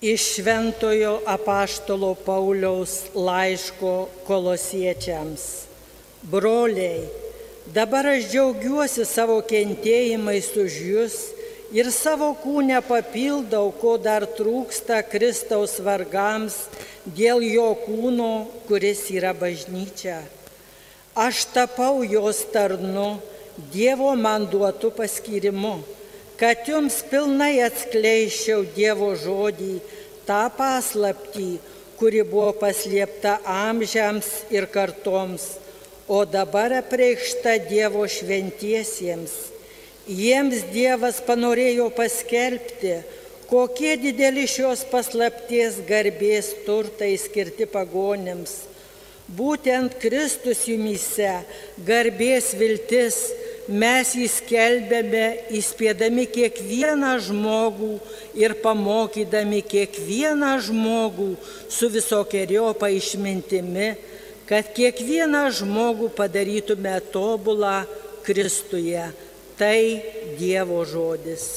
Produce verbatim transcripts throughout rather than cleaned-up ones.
Iš Šventojo apaštalo Pauliaus laiško Kolosiečiams. Broliai, dabar aš džiaugiuosi savo kentėjimais už jus ir savo kūne papildau, ko dar trūksta Kristaus vargams dėl jo kūno, kuris yra bažnyčia. Aš tapau jos tarnu Dievo man duotu paskyrimu, kad jums pilnai atskleisčiau Dievo žodį, tą paslaptį, kuri buvo paslėpta amžiams ir kartoms, o dabar apreikšta Dievo šventiesiems. Jiems Dievas panorėjo paskelbti, kokie dideli šios paslapties garbės turtai skirti pagonims. Būtent Kristus jumyse, garbės viltis, mes jį skelbėme, įspėdami kiekvieną žmogų ir pamokydami kiekvieną žmogų su visokeriopa išmintimi, kad kiekvieną žmogų padarytume tobulą Kristuje. Tai Dievo žodis.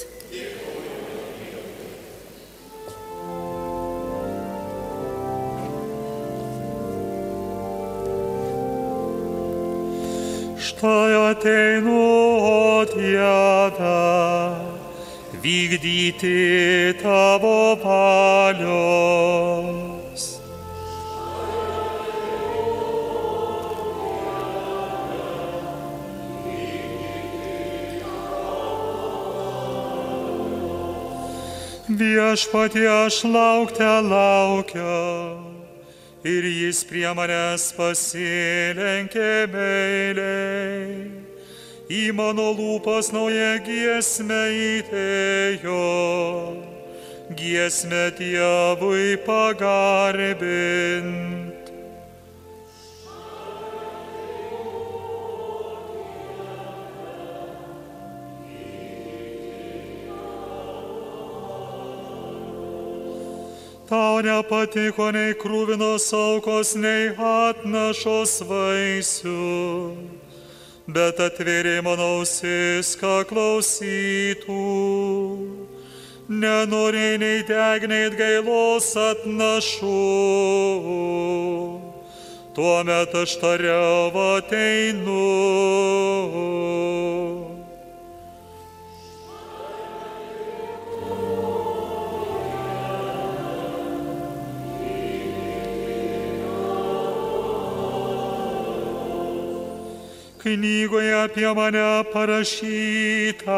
Štai ateinu, o Dieve, vykdyti tavo valios. Viešpatie, aš laukte laukiau, ir jis prie manęs pasilenkė meiliai. Į mano lūpas naują giesmę įdėjo, giesmę Dievui pagarbint. Tau nepatiko nei krūvinos aukos, nei atnašos vaisių, bet atvėrė mano ausis, ką klausytų. Nenorėjai nei degniai atgailos atnašų, tuomet aš tariau ateinu. Knygoje apie mane parašyta,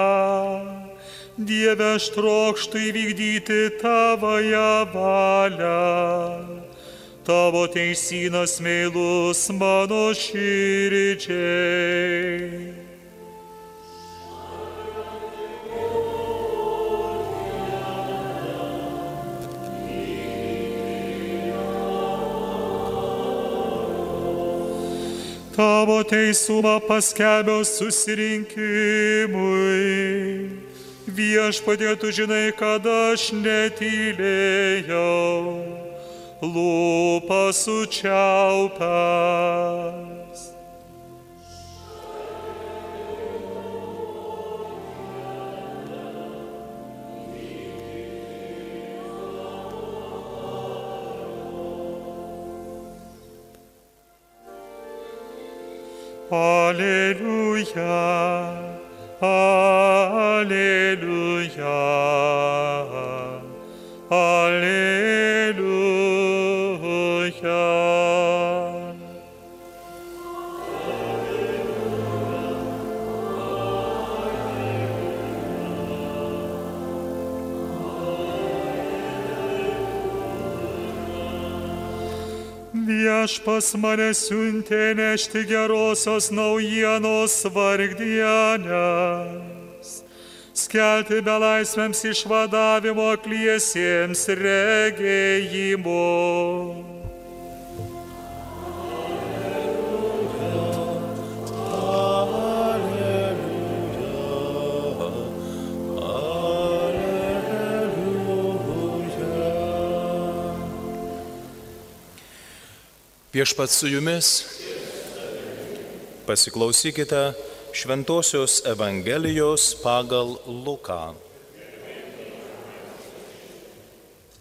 Dieve, aš trokštu įvykdyti tavąją valią. Tavo teisynas meilus mano širdžiai. Tavo teisumą paskelbiau susirinkimui. Viešpatie, tu žinai, kad aš netylėjau, lūpas sučiaupęs. Alleluja, alleluja, alleluja. Viešpas mane siuntė nešti gerosios naujienos vargdienės, skelbti belaisviams išvadavimo, akliesiems regėjimo. Viešpats su jumis. Pasiklausykite Šventosios Evangelijos pagal Luką.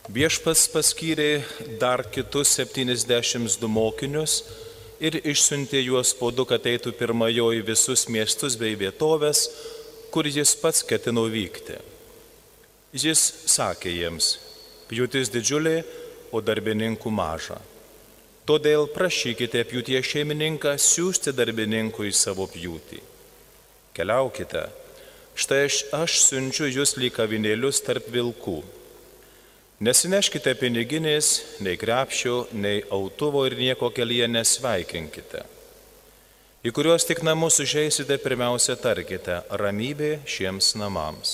Viešpats paskyrė dar kitus septyniasdešimt du mokinius ir išsiuntė juos po du, kad eitų pirmajo į visus miestus bei vietovės, kur jis pats ketino vykti. Jis sakė jiems: pjūtis didžiulė, o darbininkų maža. Todėl prašykite pjūties šeimininką siųsti darbininkų į savo pjūtį. Keliaukite, štai aš, aš siunčiu jūs lyg avinėlius tarp vilkų. Nesineškite piniginės, nei krepšio, nei autuvo ir nieko kelyje nesveikinkite. Į kuriuos tik namus užeisite, pirmiausia tarkite: ramybė šiems namams.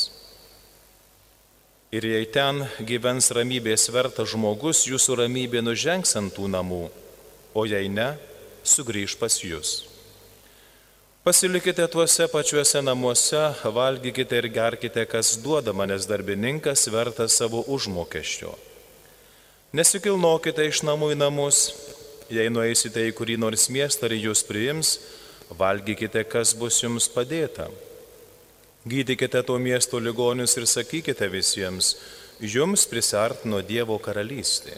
Ir jei ten gyvens ramybės vertas žmogus, jūsų ramybė nužengs ant tų namų, o jei ne, sugrįž pas jūs. Pasilikite tuose pačiuose namuose, valgykite ir gerkite, kas duodama, nes darbininkas vertas savo užmokesčio. Nesikilnokite iš namų į namus, jei nueisite į kurį nors miestą ir jūs priims, valgykite, kas bus jums padėta. Gydykite to miesto ligonius ir sakykite visiems: jums prisartino Dievo karalystė.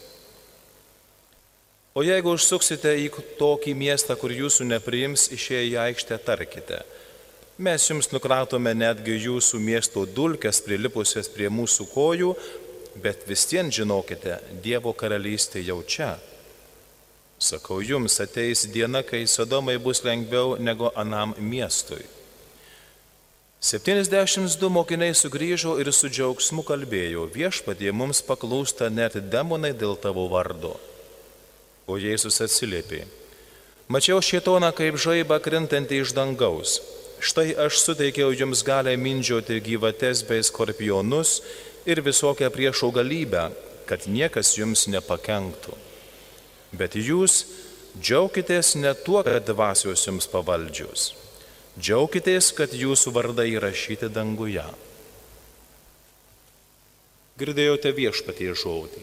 O jeigu užsuksite į tokį miestą, kur jūsų nepriims, išėję į aikštę tarkite: mes jums nukratome netgi jūsų miesto dulkes prilipusias prie mūsų kojų, bet vis vien žinokite, Dievo karalystė jau čia. Sakau jums, ateis diena, kai Sodomai bus lengviau negu anam miestui. septyniasdešimt du mokiniai sugrįžo ir su džiaugsmu kalbėjo: viešpatie, mums paklūsta net demonai dėl tavo vardo. O Jėzus atsiliepė: mačiau šėtoną kaip žaibą krintantį iš dangaus. Štai aš suteikiau jums galę mindžioti gyvates bei skorpionus ir visokią priešo galybę, kad niekas jums nepakenktų. Bet jūs džiaukitės ne tuo, kad dvasios jums pavaldžios. Džiaukitės, kad jūsų vardai įrašyti danguje. Girdėjote Viešpaties žodį.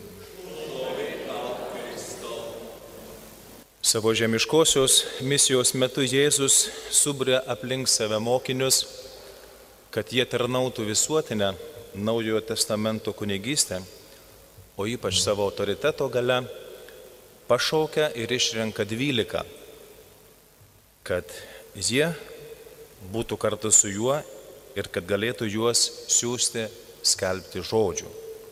Savo žemiškosios misijos metu Jėzus suburė aplink save mokinius, kad jie tarnautų visuotinę Naujojo testamento kunigystę, o ypač savo autoriteto gale pašaukia ir išrenka dvylika, kad jie būtų kartu su juo ir kad galėtų juos siųsti skelbti žodžių.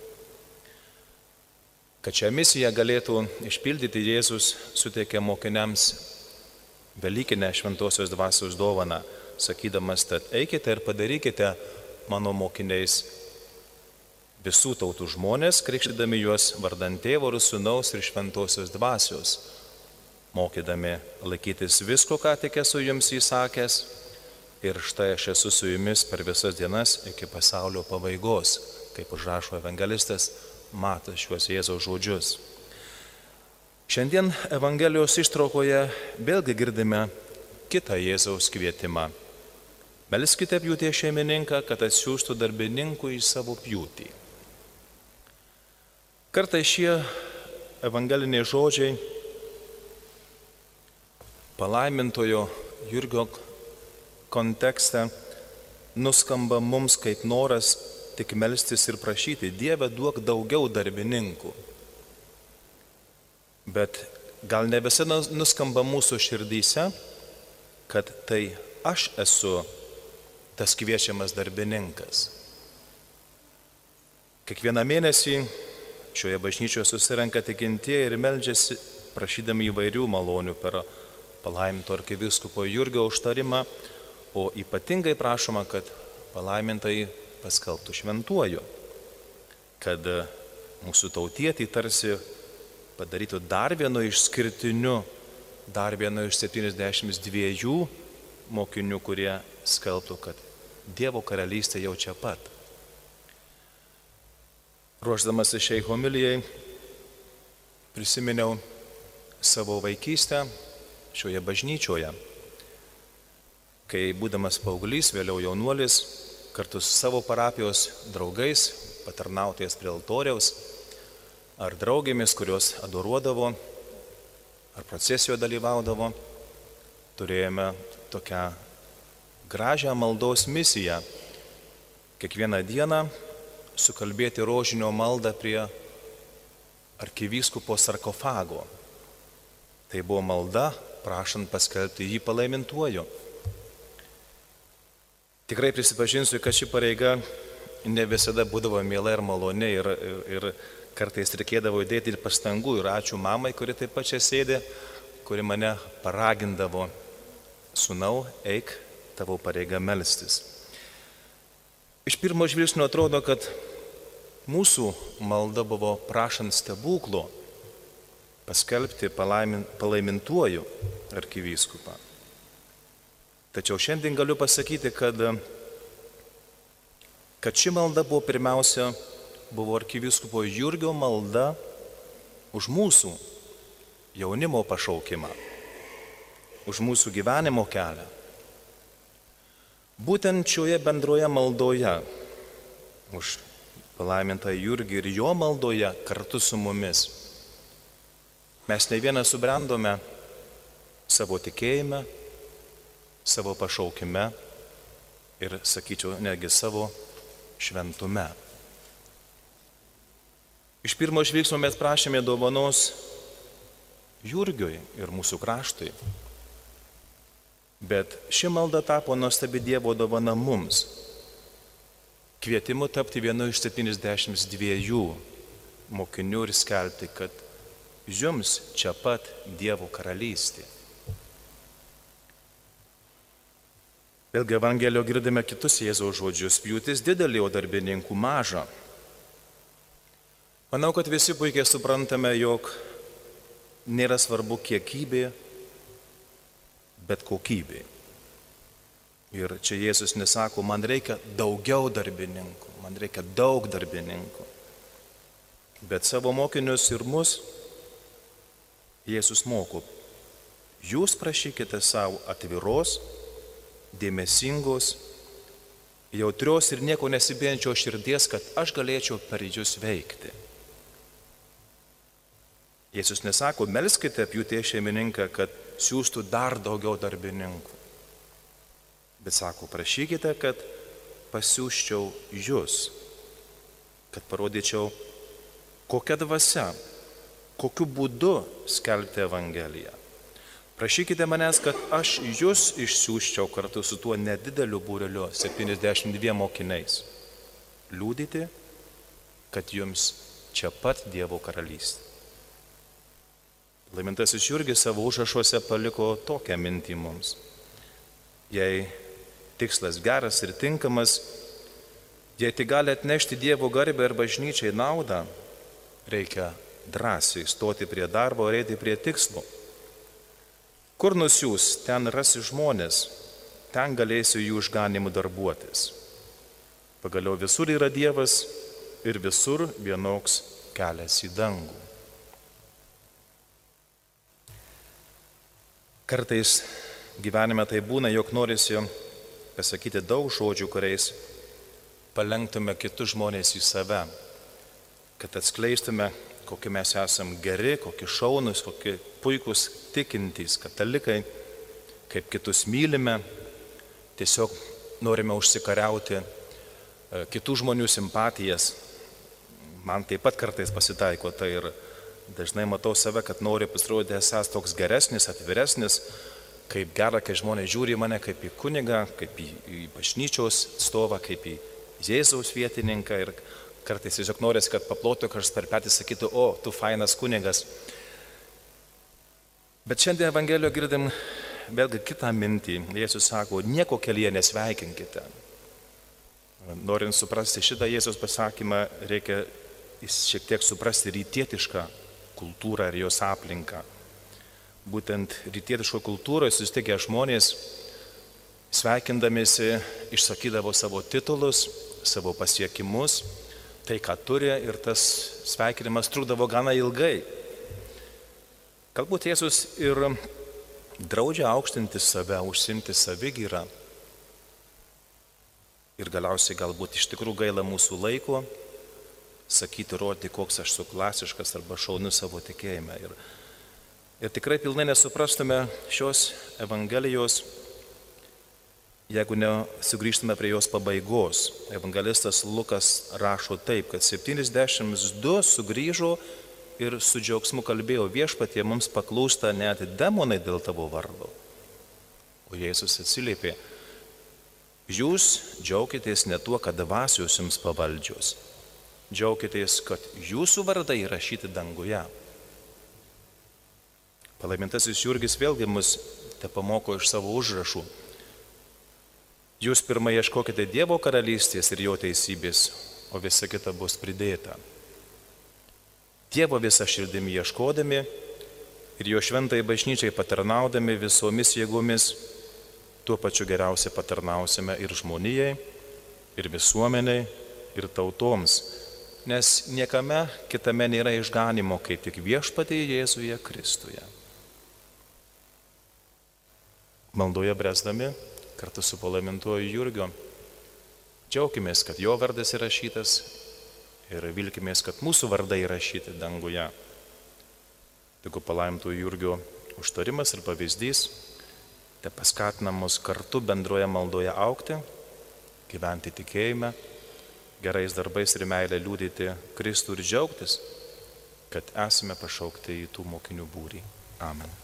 Kad šią misiją galėtų išpildyti, Jėzus suteikė mokiniams velykinę šventosios dvasios dovaną, sakydamas: tad eikite ir padarykite mano mokiniais visų tautų žmonės, krikštydami juos vardan Tėvo ir Sūnaus ir šventosios dvasios, mokydami laikytis visko, ką tik esu jums įsakęs, ir štai aš esu su jumis per visas dienas iki pasaulio pabaigos, kaip užrašo evangelistas Matas šiuos Jėzaus žodžius. Šiandien Evangelijos ištraukoje vėlgi girdime kitą Jėzaus kvietimą. Melskite pjūties šeimininką, kad atsiųstų darbininkų į savo pjūtį. Kartais šie evangeliniai žodžiai palaimintojo Jurgio kontekste nuskamba mums kaip noras tik melstis ir prašyti: Dieve, duok daugiau darbininkų. Bet gal ne visada nuskamba mūsų širdyse, kad tai aš esu tas kviečiamas darbininkas. Kiekvieną mėnesį šioje bažnyčioje susirenka tikintieji ir meldžiasi, prašydami įvairių malonių per palaiminto arkivyskupo Jurgio užtarimą, o ypatingai prašoma, kad palaimintai paskelbtų šventuoju, kad mūsų tautietį tarsi padarytų dar vienu išskirtiniu, dar vienu iš septyniasdešimt dviejų mokinių, kurie skelbtų, kad Dievo karalystė jau čia pat. Ruošdamasi šiai homilijai prisiminiau savo vaikystę šioje bažnyčioje, kai būdamas paauglys, vėliau jaunuolis, kartu su savo parapijos draugais, patarnautojais prie altoriaus, ar draugėmis, kurios adoruodavo, ar procesijoje dalyvaudavo, turėjome tokią gražią maldos misiją. Kiekvieną dieną sukalbėti rožinio maldą prie arkivyskupo sarkofago. Tai buvo malda, prašant paskelbti jį palaimintuoju. Tikrai prisipažinsiu, kad ši pareiga ne visada būdavo miela ir maloni ir, ir, ir kartais reikėdavo įdėti ir pastangų. Ir ačiū mamai, kuri taip pat čia sėdė, kuri mane paragindavo: sūnau, eik, tavo pareiga melstis. Iš pirmo žvilgsnio atrodo, kad mūsų malda buvo prašant stebuklų paskelbti palaimin, palaimintuoju arkivyskupą. Tačiau šiandien galiu pasakyti, kad, kad ši malda buvo pirmiausia buvo arkivyskupo Jurgio malda už mūsų jaunimo pašaukimą, už mūsų gyvenimo kelią. Būtent šioje bendroje maldoje, už palaimintą Jurgį ir jo maldoje kartu su mumis, mes ne vieną subrendome savo tikėjime, savo pašaukime ir, sakyčiau, negi savo šventume. Iš pirmo žvilgsnio mes prašėme dovanos Jurgiui ir mūsų kraštui, bet ši malda tapo nuostabi Dievo dovana mums, kvietimu tapti vienu iš septyniasdešimt dviejų mokinių ir skelbti, kad jums čia pat Dievo karalystė. Vėlgi Evangelijoje girdime kitus Jėzaus žodžius: pjūtis didelė, o darbininkų maža. Manau, kad visi puikiai suprantame, jog nėra svarbu kiekybė, bet kokybė. Ir čia Jėzus nesako, man reikia daugiau darbininkų, man reikia daug darbininkų. Bet savo mokinius ir mus Jėzus moko: jūs prašykite savo atviros, dėmesingos, jautrios ir nieko nesibijančios širdies, kad aš galėčiau per jūs veikti. Jėzus nesako, melskite pjūties šeimininką, kad siūstų dar daugiau darbininkų. Bet sako, prašykite, kad pasiųsčiau jūs, kad parodyčiau, kokia dvasia, kokiu būdu skelbti Evangeliją. Prašykite manęs, kad aš jūs išsiųsčiau kartu su tuo nedideliu būreliu, septyniasdešimt dviem mokiniais. Liudyti, kad jums čia pat Dievo karalystė. Laimintasis Jurgis savo užrašuose paliko tokią mintį mums: jei tikslas geras ir tinkamas, jei tik gali atnešti Dievo garbę ir bažnyčiai naudą, reikia drąsiai stoti prie darbo ir eiti prie tikslo. Kur nusiūs, ten rasi žmonės, ten galėsiu jų išganimu darbuotis. Pagaliau visur yra Dievas ir visur vienoks kelias į dangų. Kartais gyvenime tai būna, jog norisi pasakyti daug žodžių, kuriais palenktume kitus žmonės į save, kad atskleistume, kokie mes esam geri, kokie šaunus, kokie puikus tikintys katalikai, kaip kitus mylime, tiesiog norime užsikariauti kitų žmonių simpatijas. Man taip pat kartais pasitaiko tai ir dažnai matau save, kad noriu pasirodyti esas toks geresnis, atviresnis, kaip gera, kai žmonės žiūri į mane kaip į kunigą, kaip į, į bažnyčios atstovą, kaip į Jėzaus vietininką ir kartais tiesiog norisi, kad paplotų kažkas per petį, sakytų, o, tu fainas kunigas. Bet šiandien Evangelijoje girdim vėlgi kitą mintį. Jėzus sako, nieko kelyje nesveikinkite. Norint suprasti šitą Jėzaus pasakymą, reikia šiek tiek suprasti rytietišką kultūrą ir jos aplinką. Būtent rytietiško kultūroje susitikę žmonės, sveikindamėsi, išsakydavo savo titulus, savo pasiekimus, tai, ką turi, ir tas sveikinimas trukdavo gana ilgai. Galbūt Jėzus ir draudžia aukštinti save, užsimti savigyrą. Ir galiausiai galbūt iš tikrųjų gaila mūsų laiko sakyti, rodyti, koks aš esu klasiškas arba šaunus savo tikėjime. Ir, ir tikrai pilnai nesuprastume šios Evangelijos, jeigu nesugrįžtume prie jos pabaigos. Evangelistas Lukas rašo taip, kad septyniasdešimt du sugrįžo ir su džiaugsmu kalbėjo: Viešpatie, mums paklūsta net demonai dėl tavo vardo. O Jėzus atsiliepė: Jūs džiaukitės ne tuo, kad dvasios jums pavaldžios. Džiaukitės, kad jūsų vardai įrašyti danguje. Palaimintasis Jurgis vėlgi mus te pamoko iš savo užrašų. Jūs pirmą ieškokite Dievo karalystės ir jo teisybės, o visa kita bus pridėta. Dievo visą širdimi ieškodami ir jo šventai bažnyčiai patarnaudami visomis jėgomis, tuo pačiu geriausiai patarnausime ir žmonijai, ir visuomeniai, ir tautoms, nes niekame kitame nėra išganimo, kaip tik viešpatyje Jėzuje Kristuje. Maldoje bręsdami kartu su palaimintuoju Jurgiu džiaukimės, kad jo vardas įrašytas ir vilkimės, kad mūsų vardai įrašyti danguje. Tegu palaimintojo Jurgio užtarimas ir pavyzdys te paskatina mus kartu bendroje maldoje augti, gyventi tikėjime, gerais darbais ir meilę liudyti Kristų ir džiaugtis, kad esame pašaukti į tų mokinių būrį. Amen.